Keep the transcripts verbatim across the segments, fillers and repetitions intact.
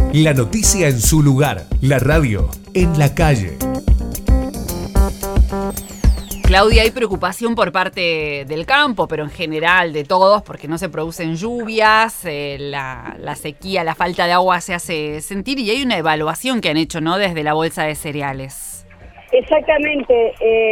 La noticia en su lugar, la radio en la calle. Claudia, hay preocupación por parte del campo, pero en general de todos, porque no se producen lluvias, eh, la, la sequía, la falta de agua se hace sentir y hay una evaluación que han hecho, ¿no?, desde la bolsa de cereales. Exactamente,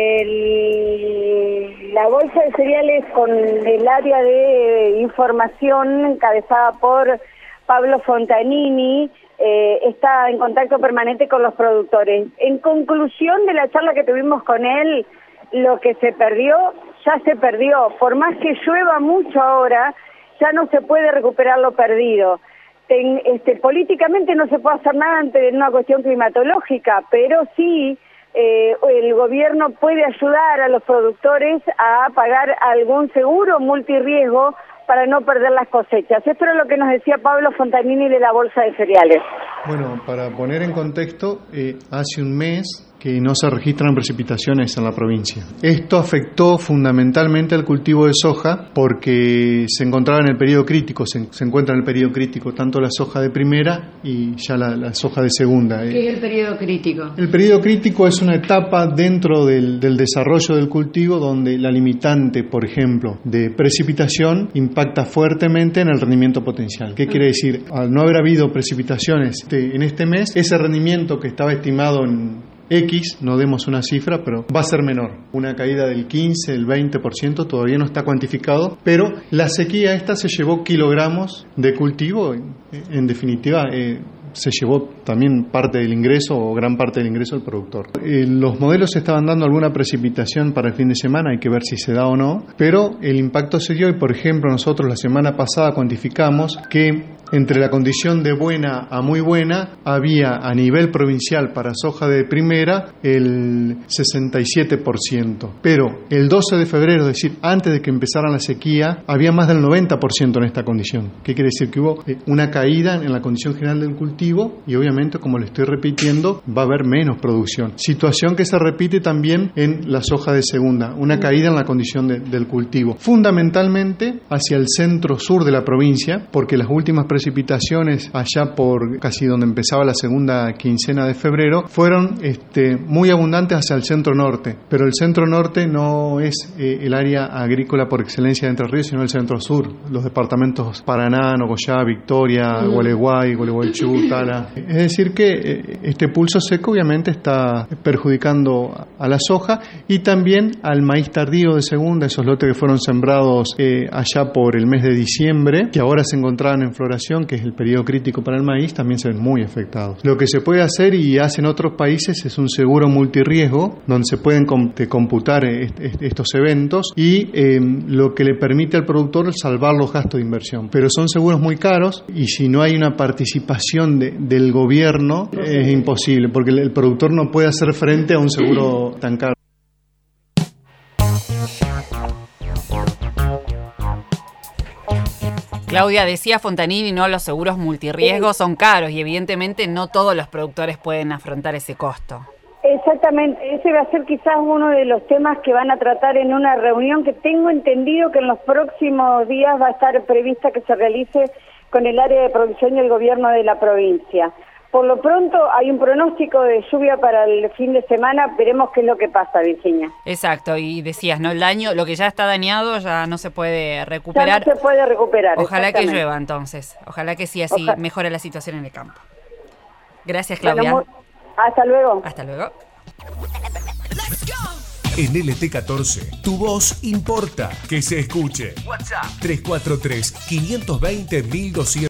el, la bolsa de cereales con el área de información encabezada por Pablo Fontanini eh, está en contacto permanente con los productores. En conclusión de la charla que tuvimos con él, lo que se perdió, ya se perdió. Por más que llueva mucho ahora, ya no se puede recuperar lo perdido. Ten, este, políticamente no se puede hacer nada ante una cuestión climatológica, pero sí eh, el gobierno puede ayudar a los productores a pagar algún seguro multirriesgo para no perder las cosechas. Esto era lo que nos decía Pablo Fontanini de la Bolsa de Cereales. Bueno, para poner en contexto, eh, hace un mes que no se registran precipitaciones en la provincia. Esto afectó fundamentalmente al cultivo de soja porque se encontraba en el periodo crítico, se, se encuentra en el periodo crítico tanto la soja de primera y ya la, la soja de segunda. ¿Qué es el periodo crítico? El periodo crítico es una etapa dentro del, del desarrollo del cultivo donde la limitante, por ejemplo, de precipitación impacta fuertemente en el rendimiento potencial. ¿Qué quiere decir? Al no haber habido precipitaciones en este mes, ese rendimiento que estaba estimado en X, no demos una cifra, pero va a ser menor. Una caída del quince, el veinte por ciento, todavía no está cuantificado, pero la sequía esta se llevó kilogramos de cultivo, en definitiva, eh, se llevó también parte del ingreso o gran parte del ingreso del productor. Eh, los modelos estaban dando alguna precipitación para el fin de semana, hay que ver si se da o no, pero el impacto se dio y, por ejemplo, nosotros la semana pasada cuantificamos que entre la condición de buena a muy buena había a nivel provincial para soja de primera el sesenta y siete por ciento, pero el doce de febrero, es decir, antes de que empezara la sequía, había más del noventa por ciento en esta condición. ¿Qué quiere decir? Que hubo una caída en la condición general del cultivo y obviamente, como le estoy repitiendo, va a haber menos producción. Situación que se repite también en la soja de segunda, una caída en la condición de, del cultivo, fundamentalmente hacia el centro-sur de la provincia, porque las últimas precipitaciones allá por casi donde empezaba la segunda quincena de febrero fueron este, muy abundantes hacia el centro norte, pero el centro norte no es eh, el área agrícola por excelencia de Entre Ríos, sino el centro sur, los departamentos Paraná, Nogoyá, Victoria, mm. Gualeguay, Gualeguaychú, Tala. Es decir que eh, este pulso seco obviamente está perjudicando a la soja y también al maíz tardío de segunda, esos lotes que fueron sembrados eh, allá por el mes de diciembre, que ahora se encontraban en floración, que es el periodo crítico para el maíz, también se ven muy afectados. Lo que se puede hacer y hacen otros países es un seguro multirriesgo donde se pueden computar est est estos eventos y eh, lo que le permite al productor salvar los gastos de inversión. Pero son seguros muy caros y si no hay una participación de, del gobierno es imposible porque el, el productor no puede hacer frente a un seguro tan caro. Claudia, decía Fontanini, ¿no? Los seguros multirriesgos son caros y evidentemente no todos los productores pueden afrontar ese costo. Exactamente, ese va a ser quizás uno de los temas que van a tratar en una reunión que tengo entendido que en los próximos días va a estar prevista que se realice con el área de producción y el gobierno de la provincia. Por lo pronto hay un pronóstico de lluvia para el fin de semana, veremos qué es lo que pasa, Virginia. Exacto, y decías, ¿no? El daño, lo que ya está dañado ya no se puede recuperar. Ya no se puede recuperar. Ojalá que llueva entonces, ojalá que sí, así Ojalá. mejore la situación en el campo. Gracias, Claudia. Bueno, hasta luego. Hasta luego. En L T catorce, tu voz importa. Que se escuche. WhatsApp tres cuatro tres, cinco dos cero, mil doscientos.